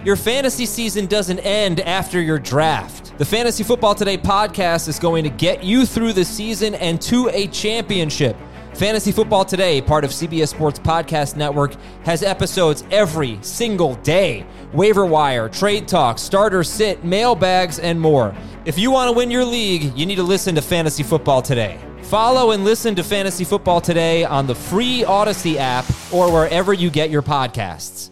Your fantasy season doesn't end after your draft. The Fantasy Football Today podcast is going to get you through the season and to a championship. Fantasy Football Today, part of CBS Sports Podcast Network, has episodes every single day. Waiver wire, trade talk, starter sit, mailbags, and more. If you want to win your league, you need to listen to Fantasy Football Today. Follow and listen to Fantasy Football Today on the free Odyssey app or wherever you get your podcasts.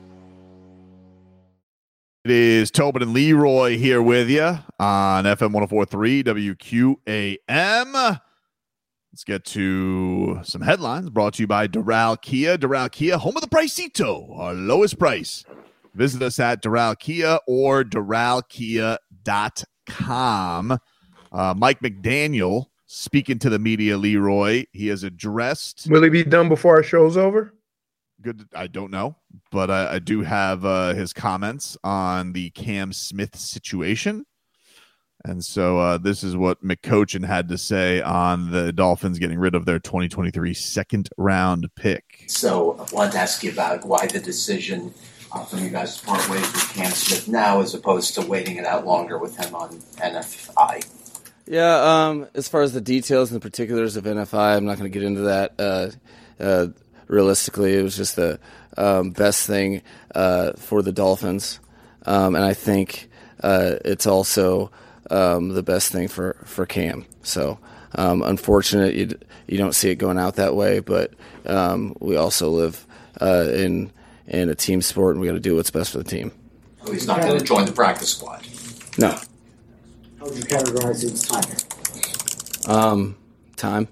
It is Tobin and Leroy here with you on FM 104.3 WQAM. Let's get to some headlines brought to you by Doral Kia. Doral Kia, home of the Pricito, our lowest price. Visit us at Doral Kia or doralkia.com. Mike McDaniel speaking to the media, Leroy. He has addressed. Will he be done before our show's over? Good. I don't know, but I do have his comments on the Cam Smith situation. And so this is what McCochin had to say on the Dolphins getting rid of their 2023 second-round pick. So I wanted to ask you about why the decision from you guys to part ways with Cam Smith now as opposed to waiting it out longer with him on NFI. Yeah, as far as the details and the particulars of NFI, I'm not going to get into that. Realistically, it was just the best thing for the Dolphins. And I think it's also the best thing for Cam. So unfortunate you don't see it going out that way, but we also live in a team sport, and we got to do what's best for the team. So he's not going to join the practice squad? No. How would you categorize his time? Time.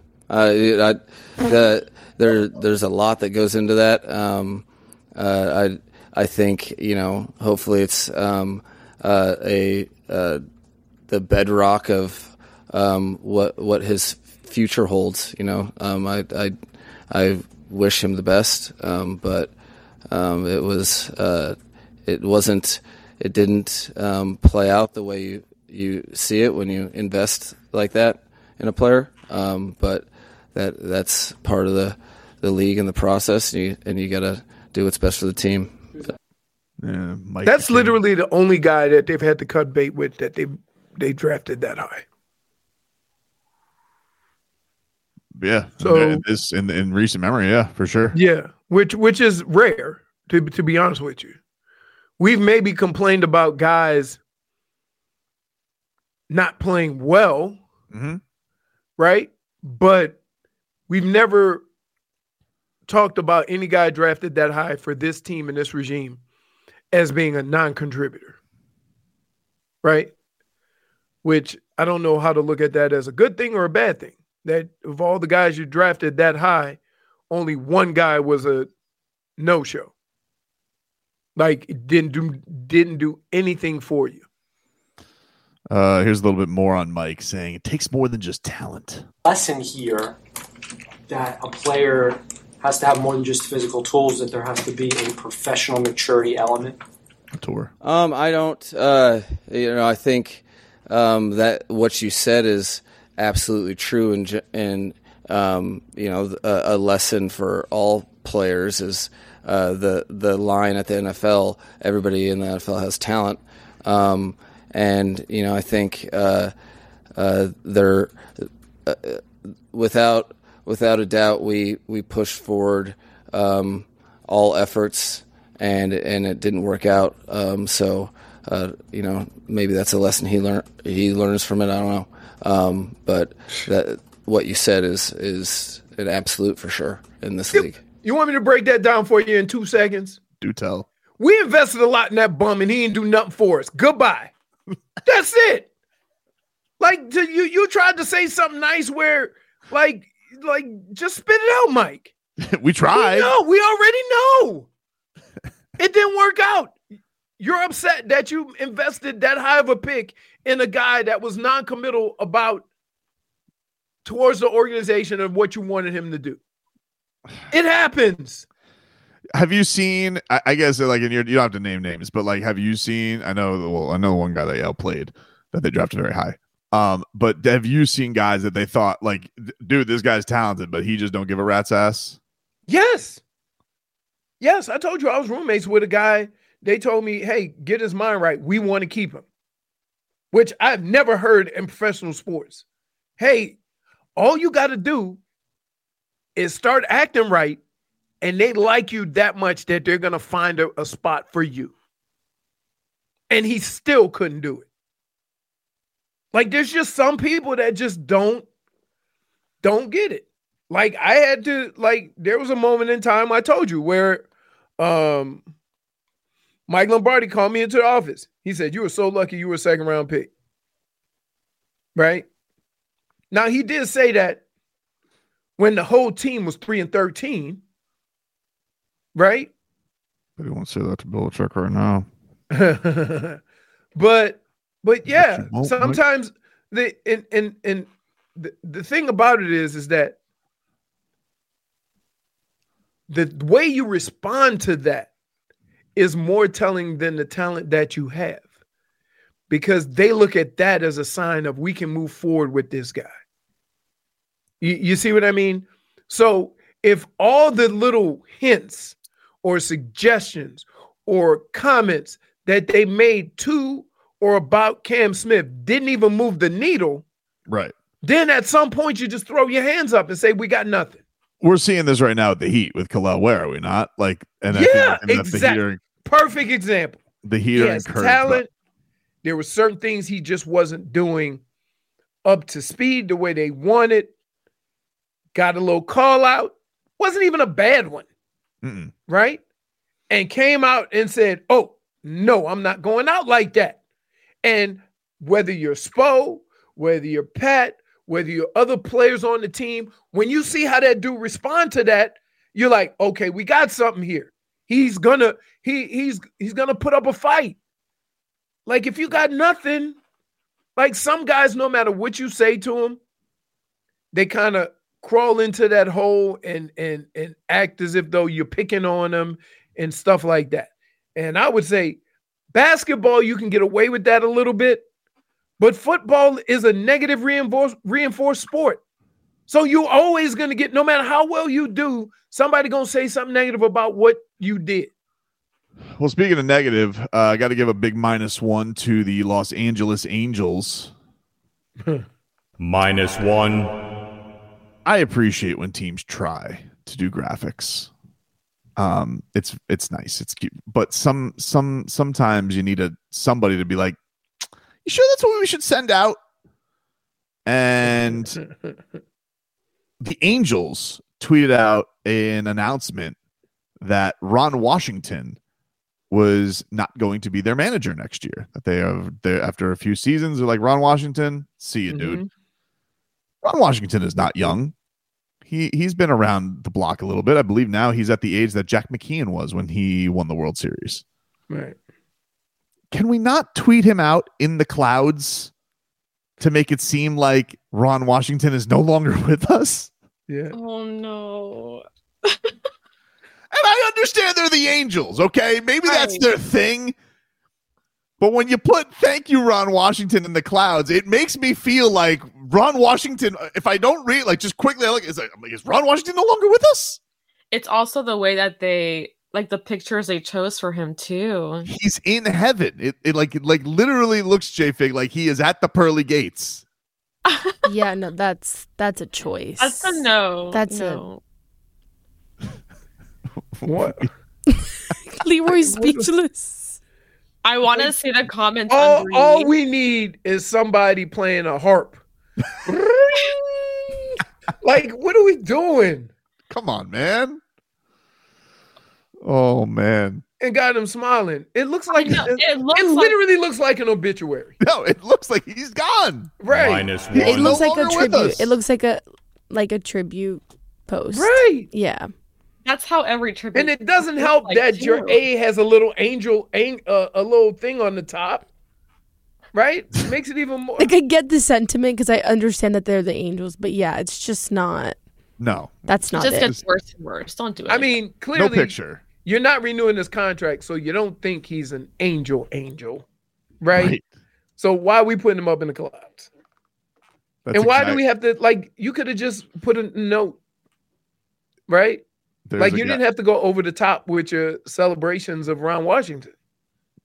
There's a lot that goes into that. I think, hopefully it's the bedrock of what his future holds. I wish him the best, but it didn't play out the way you see it when you invest like that in a player. But that's part of the league and the process, and you got to do what's best for the team. Yeah, that's literally the only guy that they've had to cut bait with that they drafted that high. Yeah. So this in recent memory, yeah, for sure. Yeah, which is rare to be honest with you. We've maybe complained about guys not playing well, right? But we've never talked about any guy drafted that high for this team and this regime as being a non-contributor, right? Which I don't know how to look at that as a good thing or a bad thing. That of all the guys you drafted that high, only one guy was a no-show. Like, it didn't do anything for you. Here's a little bit more on Mike saying it takes more than just talent. Lesson here that a player has to have more than just physical tools, that there has to be a professional maturity element. Tour. I don't. I think that what you said is absolutely true, and a lesson for all players is the line at the NFL. Everybody in the NFL has talent, and I think they're without a doubt we pushed forward all efforts, and it didn't work out. So maybe that's a lesson he learns from it. I don't know. But that what you said is an absolute for sure in this league. You want me to break that down for you in 2 seconds? Do tell. We invested a lot in that bum, and he didn't do nothing for us. Goodbye. That's it. Like, you tried to say something nice where, like just spit it out, Mike. We tried. We already know. It didn't work out. You're upset that you invested that high of a pick in a guy that was non-committal towards the organization of what you wanted him to do. It happens. Have you seen, I guess, like, and you don't have to name names, but like, have you seen, I know one guy that Yale played that they drafted very high. But have you seen guys that they thought, like, dude, this guy's talented, but he just don't give a rat's ass? Yes. I told you I was roommates with a guy they told me, hey, get his mind right. We want to keep him, which I've never heard in professional sports. Hey, all you got to do is start acting right, and they like you that much that they're going to find a spot for you. And he still couldn't do it. Like, there's just some people that just don't get it. Like, I had to, like, there was a moment in time I told you where Mike Lombardi called me into the office. He said, you were so lucky you were a second round pick. Right? Now, he did say that when the whole team was 3-13, right? But he won't say that to Belichick right now. but yeah, sometimes the thing about it is that the way you respond to that is more telling than the talent that you have, because they look at that as a sign of we can move forward with this guy. You see what I mean? So if all the little hints or suggestions or comments that they made to or about Cam Smith didn't even move the needle, right? Then at some point you just throw your hands up and say, we got nothing. We're seeing this right now with the Heat with Khalil Ware, are we not? Like, and yeah, I think exactly. Perfect example. The Heat has talent. There were certain things he just wasn't doing up to speed the way they wanted. Got a little call out. Wasn't even a bad one. Mm-mm. Right? And came out and said, oh, no, I'm not going out like that. And whether you're Spo, whether you're Pat, whether you're other players on the team, when you see how that dude respond to that, you're like, okay, we got something here. He's gonna put up a fight. Like, if you got nothing, like some guys, no matter what you say to them, they kind of crawl into that hole and act as if though you're picking on them and stuff like that. And I would say basketball, you can get away with that a little bit, but football is a negative reinforced sport. So you're always going to get, no matter how well you do, somebody going to say something negative about what you did. Well, speaking of negative, I got to give a big -1 to the Los Angeles Angels. -1. I appreciate when teams try to do graphics. It's nice, it's cute, but sometimes you need somebody to be like, you sure that's what we should send out? And the Angels tweeted out an announcement that Ron Washington was not going to be their manager next year. That they after a few seasons, they're like, Ron Washington, see you, dude. Ron Washington is not young. He's been around the block a little bit. I believe now he's at the age that Jack McKeon was when he won the World Series. Right. Can we not tweet him out in the clouds to make it seem like Ron Washington is no longer with us? Yeah. Oh, no. And I understand they're the Angels, okay? Maybe that's their thing. But when you put thank you, Ron Washington, in the clouds, it makes me feel like Ron Washington, if I don't read, like, just quickly, I'm like, is Ron Washington no longer with us? It's also the way that they, like, the pictures they chose for him, too. He's in heaven. It like literally looks, J-Fig, like he is at the pearly gates. Yeah, no, that's a choice. That's a no. That's no. What? Leroy's speechless. I want to see the comments. All we need is somebody playing a harp. Like, what are we doing? Come on, man. Oh, man. And got him smiling. It looks like it literally looks like an obituary. No, it looks like he's gone. Right. -1. It looks like a longer with tribute. us. It looks like a tribute post. Right. Yeah. That's how every tribute. And it doesn't help like that your too. A has a little a little thing on the top. Right? It makes it even more. Like, I get the sentiment because I understand that they're the Angels, but yeah, it's just not. No. That's It not just it. gets worse and worse. Don't do it. I mean, clearly, No picture. you're not renewing this contract, so you don't think he's an angel, right? So why are we putting him up in the clouds? That's And why do exact- we have to, like, you could have just put a note, right? There's Like, a you guy- didn't have to go over the top with your celebrations of Ron Washington.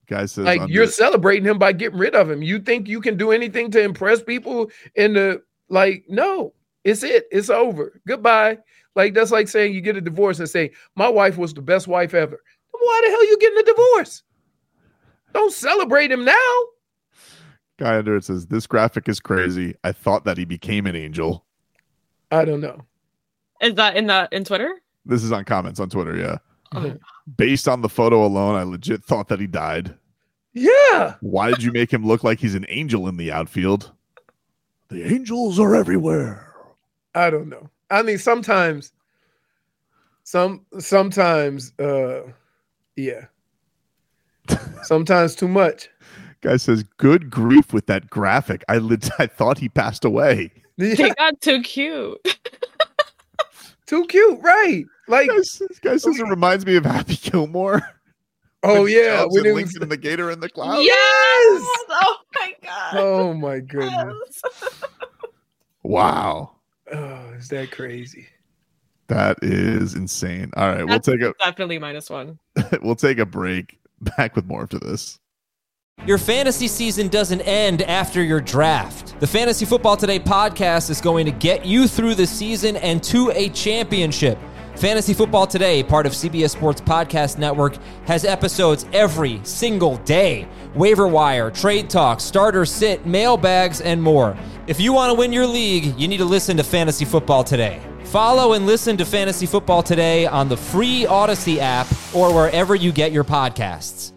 Guy says, like, you're celebrating him by getting rid of him. You think you can do anything to impress people no, it's over. Goodbye. Like, that's like saying you get a divorce and say, my wife was the best wife ever. Why the hell are you getting a divorce? Don't celebrate him now. Guy under it says, this graphic is crazy. I thought that he became an angel. I don't know. Is that in Twitter? This is on comments on Twitter, yeah. Oh. Based on the photo alone, I legit thought that he died. Yeah. Why did you make him look like he's an angel in the outfield? The angels are everywhere. I don't know. I mean, sometimes, yeah. Sometimes too much. Guy says, good grief with that graphic. I thought he passed away. They got too cute. Too cute, right? Like, guy says it reminds me of Happy Gilmore. Oh yeah, when Lincoln and the Gator in the cloud. Yes! Oh my god. Oh my goodness. Wow. Oh, is that crazy? That is insane. All right, That's definitely -1. We'll take a break. Back with more after this. Your fantasy season doesn't end after your draft. The Fantasy Football Today podcast is going to get you through the season and to a championship. Fantasy Football Today, part of CBS Sports Podcast Network, has episodes every single day. Waiver wire, trade talk, starter sit, mailbags, and more. If you want to win your league, you need to listen to Fantasy Football Today. Follow and listen to Fantasy Football Today on the free Odyssey app or wherever you get your podcasts.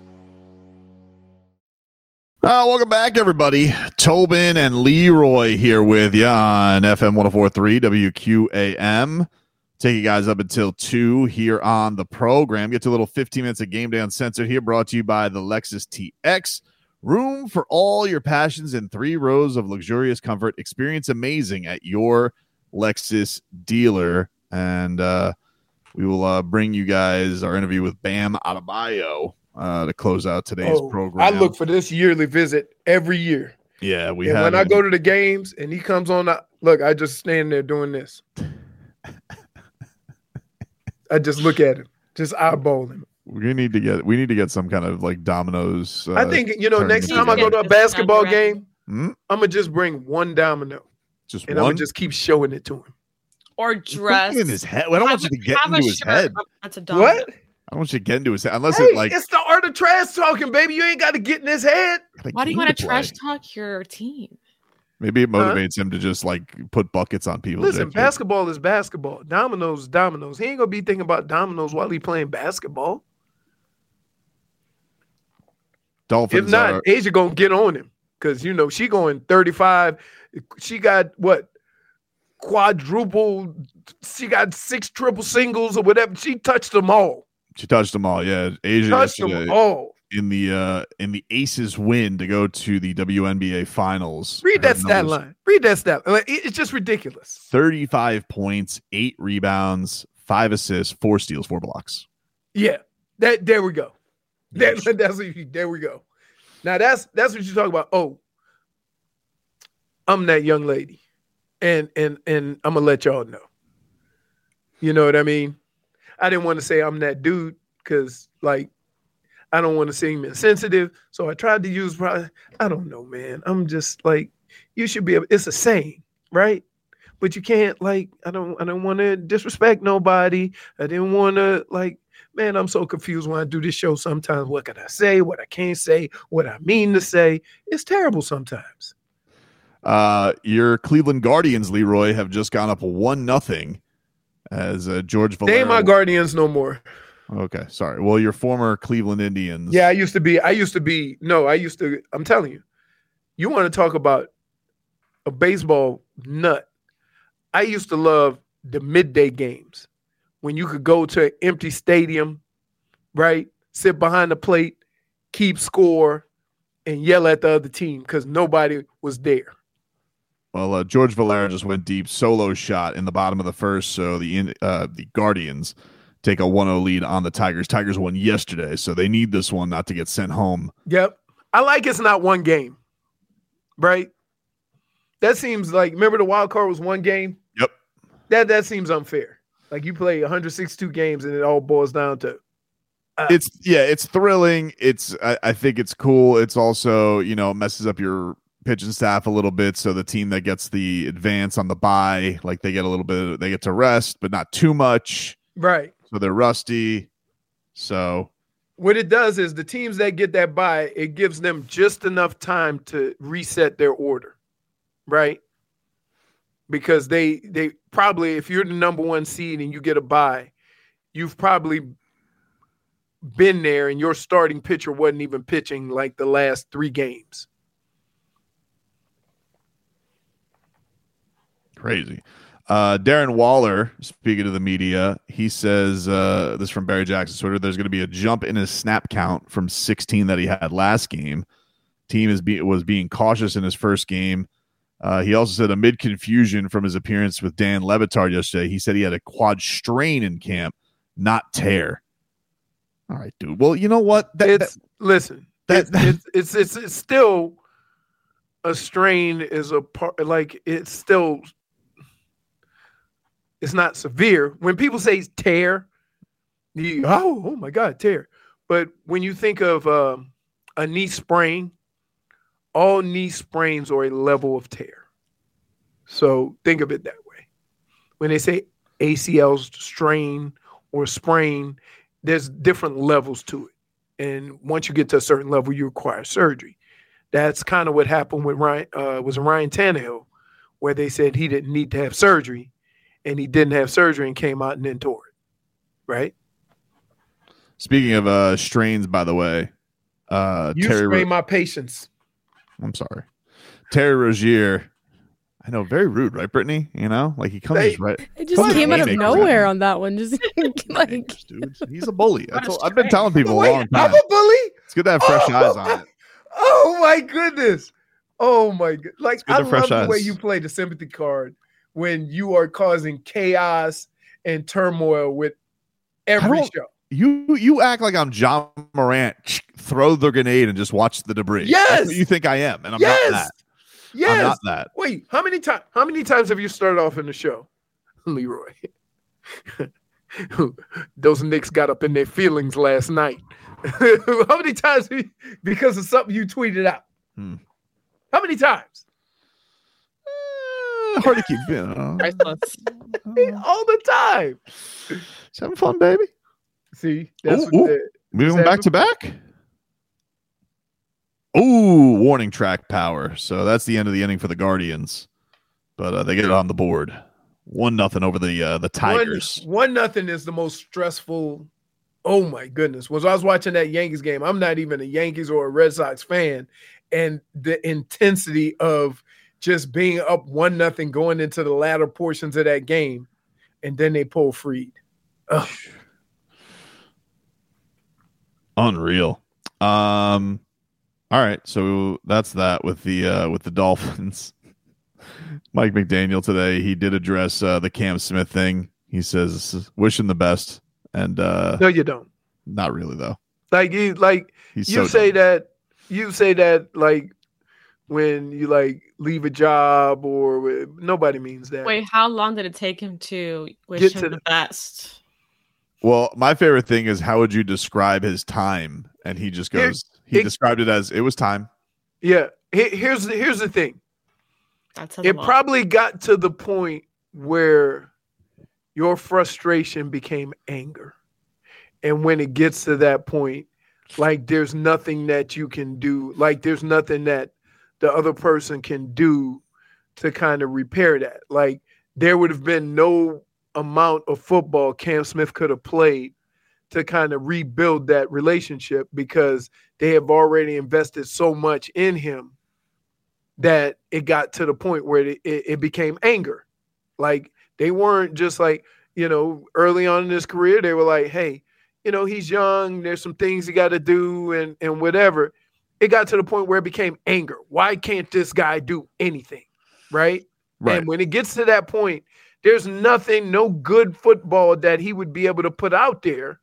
Welcome back, everybody. Tobin and Leroy here with you on FM 104.3 WQAM. Take you guys up until 2 here on the program. Get to a little 15 minutes of Game Day Uncensored here, brought to you by the Lexus TX. Room for all your passions in 3 rows of luxurious comfort. Experience amazing at your Lexus dealer. And we will bring you guys our interview with Bam Adebayo to close out today's program. I look for this yearly visit every year. Yeah, when I go to the games and he comes on, look, I just stand there doing this. I just look at him, just eyeball him. We need to get some kind of like Domino's. I think next time I go to a basketball game, I'm gonna just bring one domino, I'm gonna just keep showing it to him. Or dress in his head. I don't want you to get into his head. That's a domino. What? I don't want you to get into his head unless it's the art of trash talking, baby. You ain't got to get in his head. Why do you want to trash talk your team? Maybe it motivates him to just like put buckets on people. Listen, basketball is basketball. Dominoes, dominoes. He ain't gonna be thinking about dominoes while he playing basketball. Dolphins. If not, Asia gonna get on him because she going 35. She got what? Quadruple. She got 6 triple singles or whatever. She touched them all. She touched them all. Yeah, Asia touched them all. In the Aces win to go to the WNBA finals. Read that stat line. Read that stat. It's just ridiculous. 35 points, 8 rebounds, 5 assists, 4 steals, 4 blocks. Yeah. There we go. There we go. Now that's what you talk about. Oh, I'm that young lady. And I'm gonna let y'all know. You know what I mean? I didn't want to say I'm that dude because I don't want to seem insensitive. So I tried to use, I don't know, man. I'm just like, you should be able, it's a saying, right? But you can't I don't want to disrespect nobody. I didn't want to man, I'm so confused when I do this show sometimes. What can I say? What I can't say? What I mean to say? It's terrible sometimes. Your Cleveland Guardians, Leroy, have just gone up 1-0 as George Valera. They ain't my Guardians no more. Okay, sorry. Well, your former Cleveland Indians. Yeah, I'm telling you, you want to talk about a baseball nut. I used to love the midday games when you could go to an empty stadium, right? Sit behind the plate, keep score, and yell at the other team because nobody was there. Well, George Valera just went deep solo shot in the bottom of the first, so the Guardians take a 1-0 lead on the Tigers. Tigers won yesterday, so they need this one not to get sent home. Yep. I like it's not one game, right? That seems remember the wild card was one game? Yep. That seems unfair. You play 162 games and it all boils down to It's thrilling. I think it's cool. It's also, messes up your pitching staff a little bit. So the team that gets the advance on the bye, like they get to rest, but not too much. Right. So they're rusty. So what it does is the teams that get that bye, it gives them just enough time to reset their order. Right. Because they probably, if you're the number one seed and you get a bye, you've probably been there and your starting pitcher wasn't even pitching like the last 3 games. Crazy. Darren Waller, speaking to the media, he says, this from Barry Jackson's Twitter, there's going to be a jump in his snap count from 16 that he had last game. Team was being cautious in his first game. He also said amid confusion from his appearance with Dan Le Batard yesterday, he said he had a quad strain in camp, not tear. All right, dude. Well, you know what? It's still a strain is a part, like it's not severe. When people say tear, oh my God, tear. But when you think of a knee sprain, all knee sprains are a level of tear. So think of it that way. When they say ACL strain or sprain, there's different levels to it. And once you get to a certain level, you require surgery. That's kind of what happened with Ryan Tannehill, where they said he didn't need to have surgery, and he didn't have surgery and came out and then tore it. Right? Speaking of strains, by the way, you strain my patience. I'm sorry. Terry Rozier. I know, very rude, right, Brittany? Like he comes right. It just came out of nowhere on that one. Just like, dude, he's a bully. I've been telling people a long time. I'm a bully. It's good to have fresh eyes on it. Oh my goodness. Oh my god. Like I love the way you play the sympathy card when you are causing chaos and turmoil with every show. You act like I'm John Morant. Throw the grenade and just watch the debris. Yes, that's what you think I am, and I'm not that. Yes, I'm not that. Wait, how many times have you started off in the show, Leroy? Those Knicks got up in their feelings last night. How many times because of something you tweeted out? How many times? Hard to keep all the time. Just having fun, baby. See, that's we went back to back. Ooh, warning track power. So that's the end of the inning for the Guardians, but they get it on the board. 1-0 over the Tigers. 1-0 is the most stressful. Oh my goodness! Was I was watching that Yankees game? I'm not even a Yankees or a Red Sox fan, and the intensity of just being up 1-0 going into the latter portions of that game, and then they pull Fried. Ugh. Unreal. All right, so that's that with the Dolphins. Mike McDaniel today, he did address the Cam Smith thing. He says, "Wish him the best," and no, you don't. Not really though. You say that like when you like leave a job or nobody means that. Wait, how long did it take him to wish him the best? Well, my favorite thing is how would you describe his time? And he just goes, described it as it was time. Yeah. Here's the thing. It probably got to the point where your frustration became anger. And when it gets to that point, like there's nothing that you can do. Like there's nothing that the other person can do to kind of repair that. Like there would have been no amount of football Cam Smith could have played to kind of rebuild that relationship because they have already invested so much in him that it got to the point where it became anger. Like they weren't just like, early on in his career, they were like, hey, he's young. There's some things he got to do and whatever. It got to the point where it became anger. Why can't this guy do anything? Right. And when it gets to that point, there's no good football that he would be able to put out there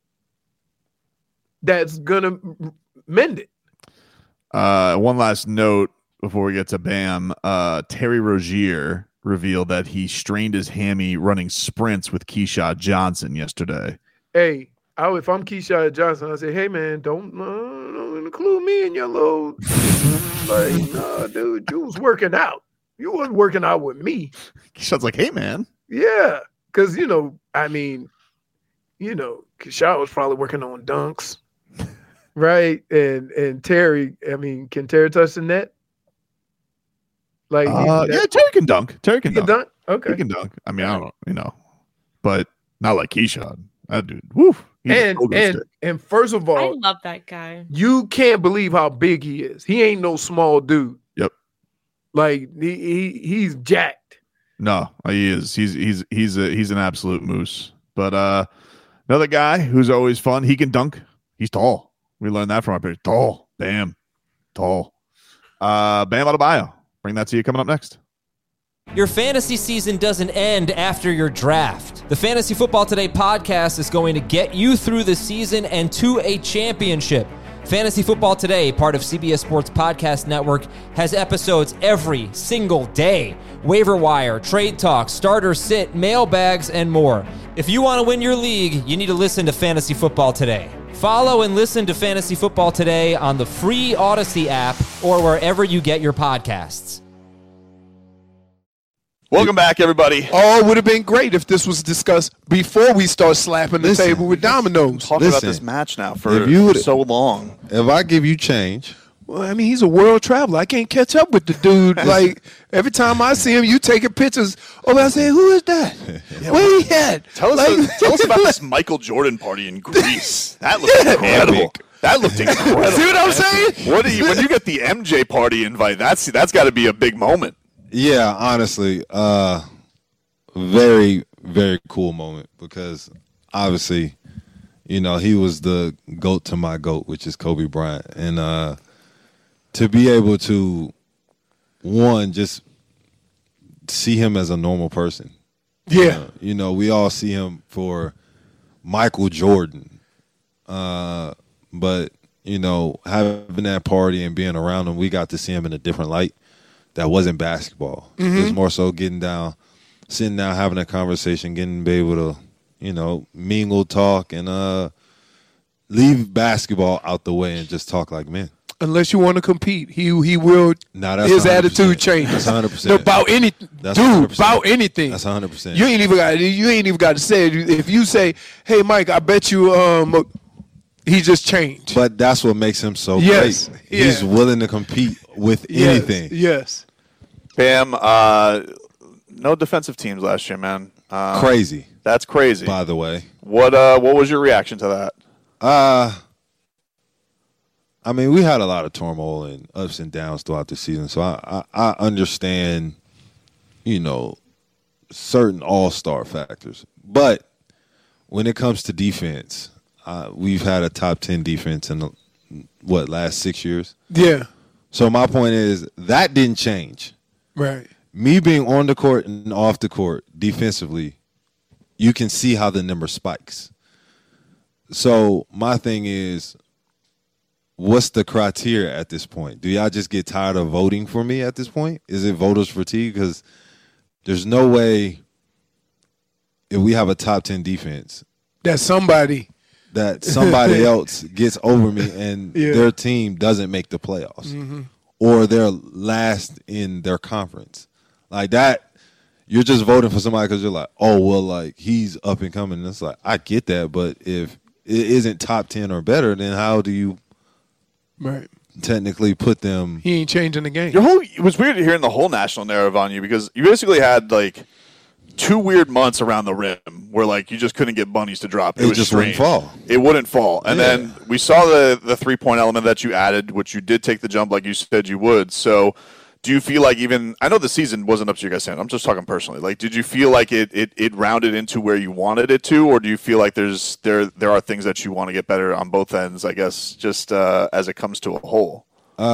that's going to mend it. One last note before we get to Bam. Terry Rozier revealed that he strained his hammy running sprints with Keyshawn Johnson yesterday. Hey, if I'm Keyshawn Johnson, I say, hey man, don't include me in your little like, nah, dude, you was working out. You wasn't working out with me. Keyshawn's like, hey man. Yeah, because Keyshawn was probably working on dunks, right? And Terry, can Terry touch the net? Like, yeah, Terry can dunk. Terry can dunk. Okay, he can dunk. I don't, but not like Keyshawn. That dude, woo. And first of all, I love that guy. You can't believe how big he is. He ain't no small dude. Yep. Like he's jacked. No, he is. He's an absolute moose. But another guy who's always fun. He can dunk. He's tall. We learned that from our pitch. Tall. Bam. Tall. Bam Adebayo. Bring that to you coming up next. Your fantasy season doesn't end after your draft. The Fantasy Football Today podcast is going to get you through the season and to a championship. Fantasy Football Today, part of CBS Sports Podcast Network, has episodes every single day. Waiver wire, trade talk, starter sit, mailbags, and more. If you want to win your league, you need to listen to Fantasy Football Today. Follow and listen to Fantasy Football Today on the free Odyssey app or wherever you get your podcasts. Welcome back, everybody. Oh, it would have been great if this was discussed before we start slapping the table with dominoes. Talking about this match now for so long. If I give you change. Well, he's a world traveler. I can't catch up with the dude. Like, every time I see him, you taking pictures. Oh, I say, who is that? Where he at? Tell us about this Michael Jordan party in Greece. That looked incredible. That looked incredible. See what I'm saying? When you get the MJ party invite, that's got to be a big moment. Yeah, honestly, very, very cool moment because obviously, he was the GOAT to my GOAT, which is Kobe Bryant. And to be able to, one, just see him as a normal person. Yeah. We all see him for Michael Jordan. But, having that party and being around him, we got to see him in a different light. That wasn't basketball. Mm-hmm. It was more so sitting down, having a conversation, be able to, mingle, talk, and leave basketball out the way and just talk like men. Unless you want to compete, he will. That's his 100%. attitude changes. That's 100%. About anything, dude. 100%. About anything. That's 100%. You ain't even got to say it. If you say, "Hey, Mike, I bet you," he just changed. But that's what makes him so yes. great. Yeah. He's willing to compete with anything. Yes. Bam, no defensive teams last year, man. Crazy. That's crazy. By the way. What was your reaction to that? We had a lot of turmoil and ups and downs throughout the season, so I understand, certain all-star factors. But when it comes to defense, we've had a top 10 defense in the, last 6 years? Yeah. So my point is that didn't change. Right. Me being on the court and off the court defensively, you can see how the number spikes. So my thing is, what's the criteria at this point? Do y'all just get tired of voting for me at this point? Is it voters fatigue? Because there's no way if we have a top 10 defense that somebody else gets over me and their team doesn't make the playoffs or they're last in their conference. Like that, you're just voting for somebody because you're like, oh, well, like he's up and coming. And it's like, I get that, but if it isn't top 10 or better, then how do you technically put them? He ain't changing the game. It was weird hearing the whole national narrative on you because you basically had like 2 weird months around the rim where like you just couldn't get bunnies to drop. It was just strange. wouldn't fall. It wouldn't fall. And then we saw the 3-point element that you added, which you did take the jump like you said you would. So do you feel like I know the season wasn't up to you guys saying, I'm just talking personally. Like, did you feel like it rounded into where you wanted it to, or do you feel like there are things that you want to get better on both ends, I guess, just as it comes to a whole?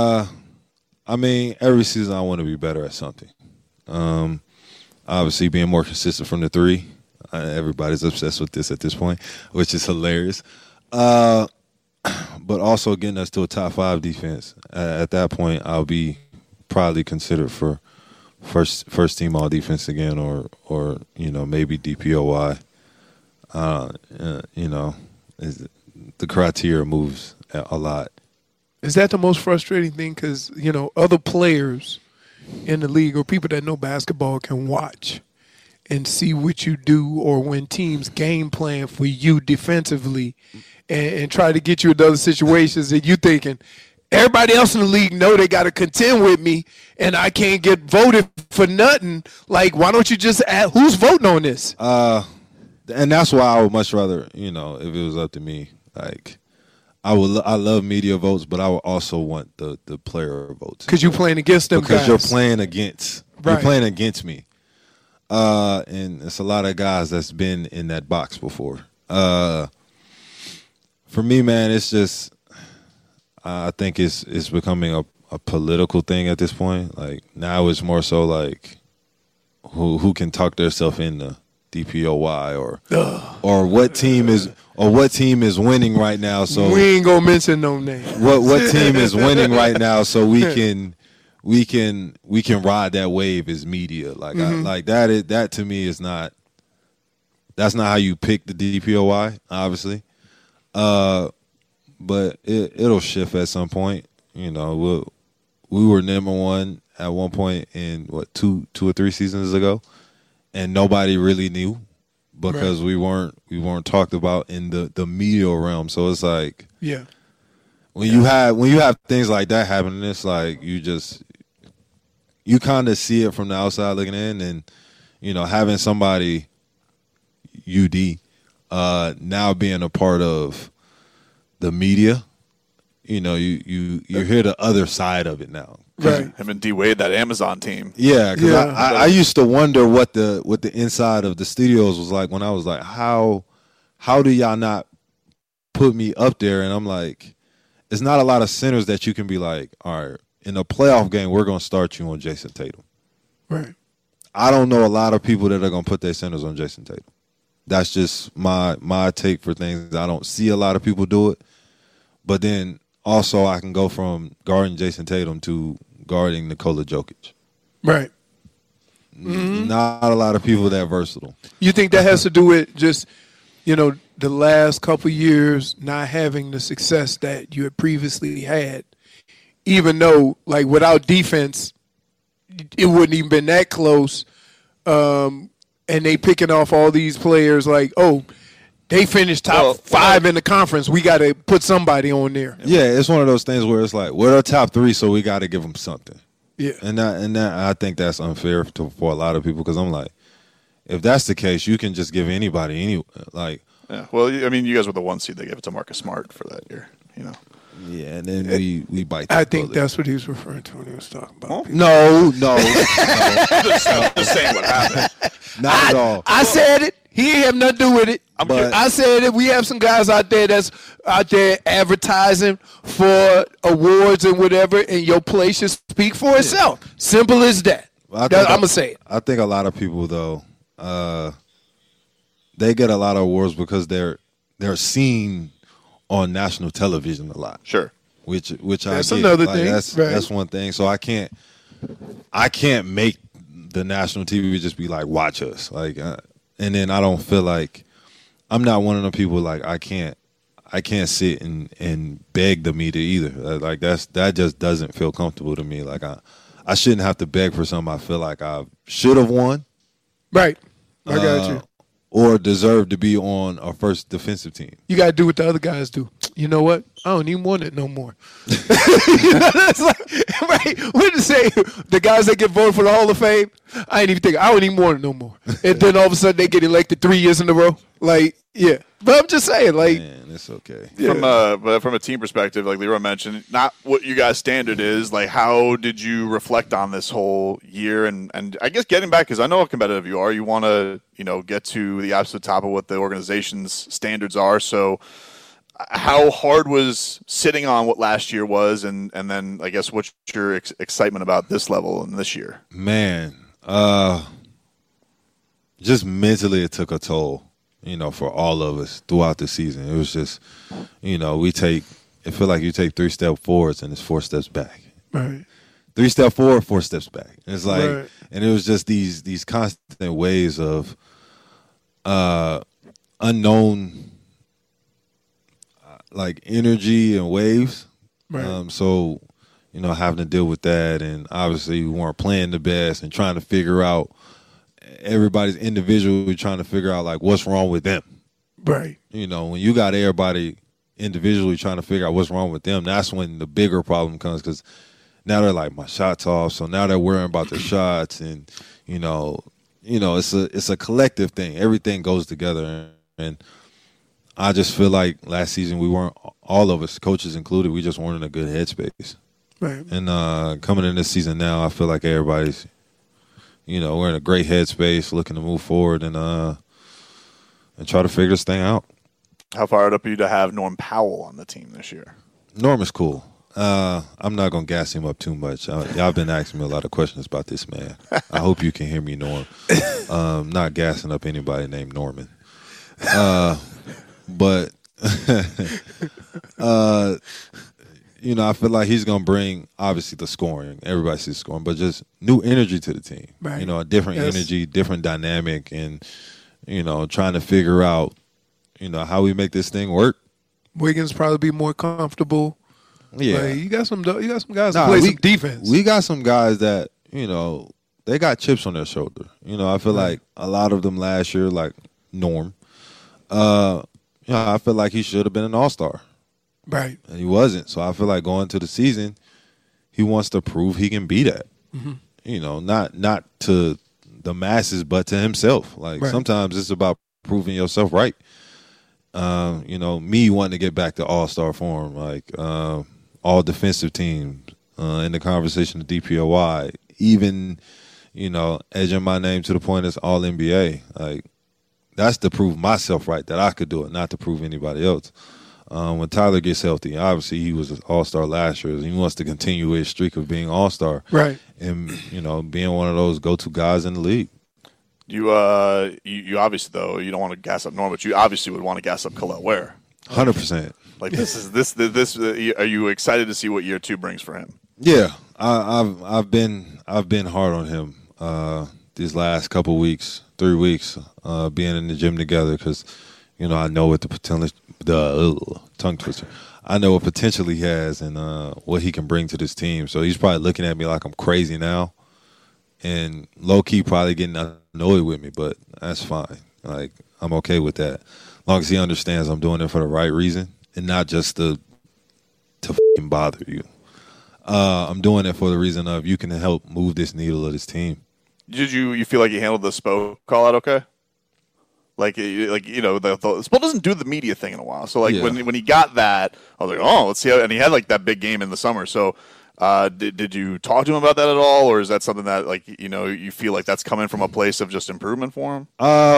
Every season I want to be better at something. Obviously, being more consistent from the 3. Everybody's obsessed with this at this point, which is hilarious. But also getting us to a top 5 defense. At that point, I'll be probably considered for first team all defense again, or maybe DPOY. the criteria moves a lot. Is that the most frustrating thing? Because, other players in the league or people that know basketball can watch and see what you do, or when teams game plan for you defensively and try to get you into other situations, and you thinking, everybody else in the league know they got to contend with me and I can't get voted for nothing. Like, why don't you just ask who's voting on this? And that's why I would much rather, if it was up to me, like, I love media votes, but I would also want the player votes. Because you're playing against them because guys. you're playing against me. And it's a lot of guys that's been in that box before. For me, man, it's just I think it's becoming a political thing at this point. Like, now it's more so like who can talk themselves into DPOY or what team is winning right now. So we ain't gonna mention no name. What team is winning right now? So we can ride that wave as media. Like that to me is not. That's not how you pick the DPOY, obviously. But it'll shift at some point. We were number one at one point in two or three seasons ago, and nobody really knew because we weren't talked about in the media realm. So it's like, when you have things like that happening, it's like you kind of see it from the outside looking in, and having somebody UD now being a part of the media, you hear the other side of it now. Right. Him and D Wade, that Amazon team. Yeah, because I used to wonder what the inside of the studios was like when I was like, how do y'all not put me up there? And I'm like, it's not a lot of centers that you can be like, all right, in a playoff game, we're going to start you on Jason Tatum. Right. I don't know a lot of people that are going to put their centers on Jason Tatum. That's just my take for things. I don't see a lot of people do it. But then also I can go from guarding Jason Tatum to guarding Nikola Jokic. Right. Not a lot of people that versatile. You think that has to do with just, the last couple years not having the success that you had previously had, even though, like, without defense, it wouldn't even been that close. And they picking off all these players like, oh, they finished top 5 in the conference. We got to put somebody on there. Yeah, it's one of those things where it's like, we're the top 3, so we got to give them something. Yeah. And that I think that's unfair for a lot of people, because I'm like, if that's the case, you can just give anybody any, like. Yeah, well, I mean, you guys were the 1 seed. They gave it to Marcus Smart for that year, Yeah, and then we bite. I think that's what he was referring to when he was talking about. Oh. No. Just saying what happened. Not at all. I said it. He ain't have nothing to do with it. I said it. We have some guys out there that's out there advertising for awards and whatever, and your play should speak for itself. Simple as that. I'm going to say it. I think a lot of people, though, they get a lot of awards because they're seen on national television a lot. Sure. Which that's I get. Another like, thing. That's one thing. So I can't make the national TV just be like, watch us. Like, and then I don't feel like I'm not one of the people like I can't sit and beg the media either. Like that just doesn't feel comfortable to me. Like I shouldn't have to beg for something I feel like I should have won. Right. I got you. Or deserve to be on our first defensive team. You got to do what the other guys do. You know what? I don't even want it no more. That's like, right? What to say? The guys that get voted for the Hall of Fame, I ain't even think. I don't even want it no more. And then all of a sudden they get elected 3 years in a row. Like, yeah. But I'm just saying, like, man, it's okay. Yeah. From a team perspective, like Leroy mentioned, not what you guys' standard is. Like, how did you reflect on this whole year? And I guess getting back, because I know how competitive you are. You want to, get to the absolute top of what the organization's standards are. So, how hard was sitting on what last year was, and then I guess what's your excitement about this level and this year? Man, just mentally it took a toll. For all of us throughout the season. It was just, it feel like you take 3 steps forwards and it's 4 steps back. Right. 3 steps forward, 4 steps back. And it's like, Right. And it was just these constant waves of unknown like energy and waves. Right. So, having to deal with that, and obviously we weren't playing the best and trying to figure out everybody's individually trying to figure out like what's wrong with them. Right. When you got everybody individually trying to figure out what's wrong with them, that's when the bigger problem comes, because now they're like, my shot's off, so now they're worrying about their shots, and it's a collective thing. Everything goes together, and I just feel like last season we weren't, all of us, coaches included, we just weren't in a good headspace. Right. And coming in this season now, I feel like everybody's, we're in a great headspace, looking to move forward and try to figure this thing out. How fired up are you to have Norm Powell on the team this year? Norm is cool. I'm not going to gas him up too much. Y'all been asking me a lot of questions about this man. I hope you can hear me, Norm. Not gassing up anybody named Norman. But, I feel like he's going to bring, obviously, the scoring. Everybody sees scoring, but just new energy to the team. Right. A different energy, different dynamic, and, trying to figure out, how we make this thing work. Wiggins probably be more comfortable. Yeah. Like, you got some guys who play some defense. We got some guys that, they got chips on their shoulder. I feel like a lot of them last year, like Norm, I feel like he should have been an all-star. Right. And he wasn't. So I feel like going to the season, he wants to prove he can be that. Mm-hmm. Not to the masses, but to himself. Like sometimes it's about proving yourself right. Me wanting to get back to all-star form, like all defensive teams in the conversation of DPOY, even, edging my name to the point as all NBA. Like, that's to prove myself right that I could do it, not to prove anybody else. When Tyler gets healthy, obviously he was an all-star last year. He wants to continue his streak of being all-star. Right. And, being one of those go-to guys in the league. You obviously, though, you don't want to gas up Norm, but you obviously would want to gas up Khalil Ware. 100%. Like this. Are you excited to see what year 2 brings for him? Yeah, I've been hard on him these last couple weeks, 3 weeks, being in the gym together, because I know what tongue twister. I know what potential he has and what he can bring to this team. So he's probably looking at me like I'm crazy now, and low key probably getting annoyed with me, but that's fine. Like, I'm okay with that, as long as he understands I'm doing it for the right reason and not just to fucking bother you. I'm doing it for the reason of you can help move this needle of this team. Did you feel like you handled the Spo call out okay? The Spo doesn't do the media thing in a while. So when he got that, I was like, oh, let's see how. And he had like that big game in the summer. So did you talk to him about that at all, or is that something that you feel like that's coming from a place of just improvement for him?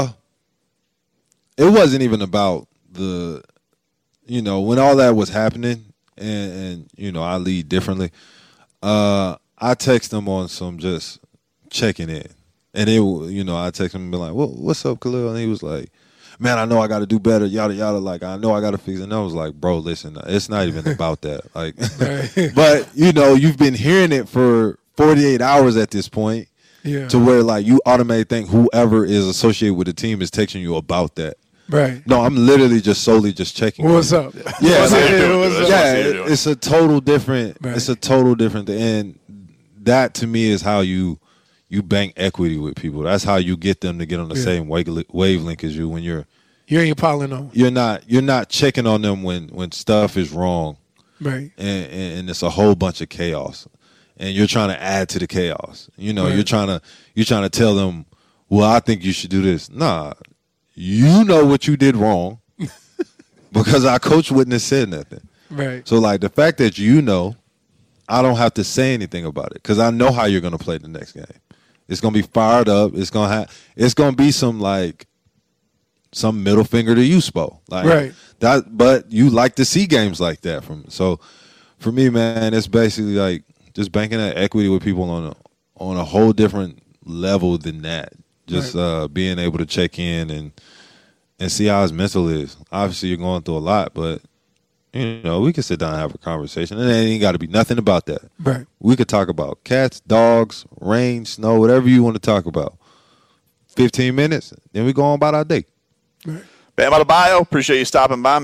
It wasn't even about the, when all that was happening, and I lead differently. I text him on some just checking in, and I text him and be like, "Well, what's up, Khalil?" And he was like, "Man, I know I got to do better, yada yada. Like, I know I got to fix it." And I was like, "Bro, listen, it's not even about that. Like, but you've been hearing it for 48 hours at this point, to where like you automatically think whoever is associated with the team is texting you about that." Right. No, I'm literally just solely just checking. What's up? Yeah, it's a total different. Right. It's a total different thing, and that to me is how you bank equity with people. That's how you get them to get on the same wavelength as you. When you ain't piling on. You're not checking on them when stuff is wrong. Right. And it's a whole bunch of chaos, and you're trying to add to the chaos. You're trying to tell them, well, I think you should do this. Nah. You know what you did wrong because our coach wouldn't have said nothing. Right. So, like, the fact that I don't have to say anything about it because I know how you're going to play the next game. It's going to be fired up. It's going to be some middle finger to you, Spo. Like, right. But you like to see games like that from. So, for me, man, it's basically like just banking that equity with people on a whole different level than that. Just being able to check in and see how his mental is. Obviously, you're going through a lot, but, we can sit down and have a conversation. And it ain't got to be nothing about that. Right. We could talk about cats, dogs, rain, snow, whatever you want to talk about. 15 minutes, then we go on about our day. Right. Bam Adebayo, appreciate you stopping by, man.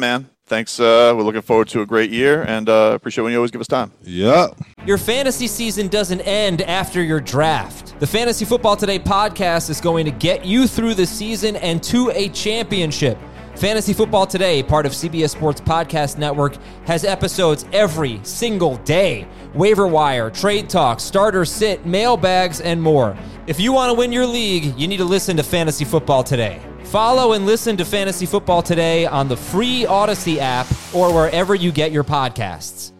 thanks. We're looking forward to a great year, and appreciate when you always give us time. Yep. Your fantasy season doesn't end after your draft. The Fantasy Football Today podcast is going to get you through the season and to a championship. Fantasy Football Today, part of CBS Sports Podcast Network, has episodes every single day. Waiver wire, trade talk, starter sit, mailbags, and more. If you want to win your league, you need to listen to Fantasy Football Today. Follow and listen to Fantasy Football Today on the free Odyssey app or wherever you get your podcasts.